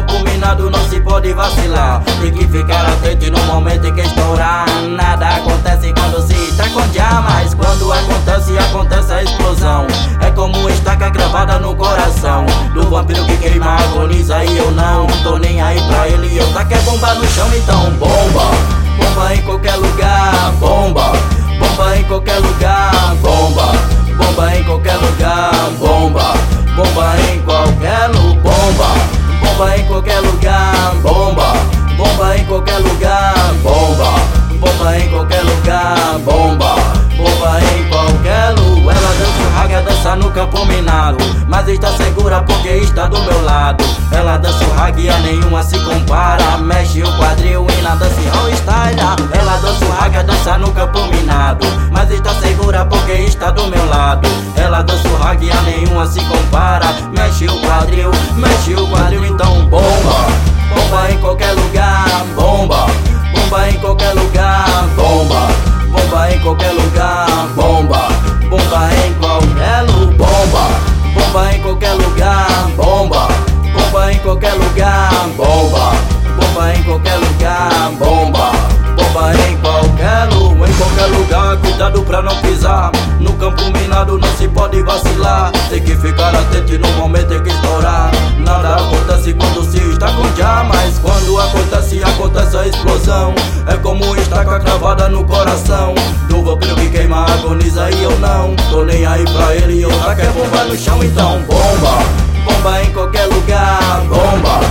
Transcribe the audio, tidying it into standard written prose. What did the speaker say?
campo minado não se pode vacilar. Tem que ficar atento no momento em que estourar. Nada acontece quando se está com mas quando acontece a explosão. É como estaca cravada no coração do vampiro que queima, agoniza. E eu não tô nem aí pra ele. Eu taquei bomba no chão, então bomba. Bomba em qualquer lugar, bomba. Bomba em qualquer lugar, bomba. Bomba em qualquer lugar, bomba. Bomba em qualquer lugar, bomba. Bomba em qualquer lugar, bomba. Bomba em qualquer lugar, bomba. Bomba em qualquer lugar, bomba. Bomba em qualquer lugar. Ela dança o raga, dança no campo minado, mas está segura porque está do meu lado. Ela dança o raga e a nenhuma se compara. Mexe o quadril e na dança all style. Ela dança o raga, dança no campo minado, mas está segura porque está do meu lado. Ela dança o raga e a nenhuma se compara. Mexe o quadril, então bomba. Bomba em qualquer lugar, bomba. Bomba em qualquer lugar, bomba. Bomba em qualquer lugar, bomba. Bomba em qualquer lugar, bomba. Bomba em qualquer lugar, bomba. Bomba em qualquer lugar, bomba. Bomba em qualquer lugar, bomba. Bomba em qualquer lugar, cuidado pra não pisar. No campo minado não se pode vacilar. Tem que ficar atento no momento em que estourar. Nada acontece quando se está com mas quando acontece a explosão. É como estaca cravada no coração do vampiro que queima, agoniza. E eu não tô nem aí pra ele. Eu taquei bomba no chão, então bomba. Bomba em qualquer lugar, bomba.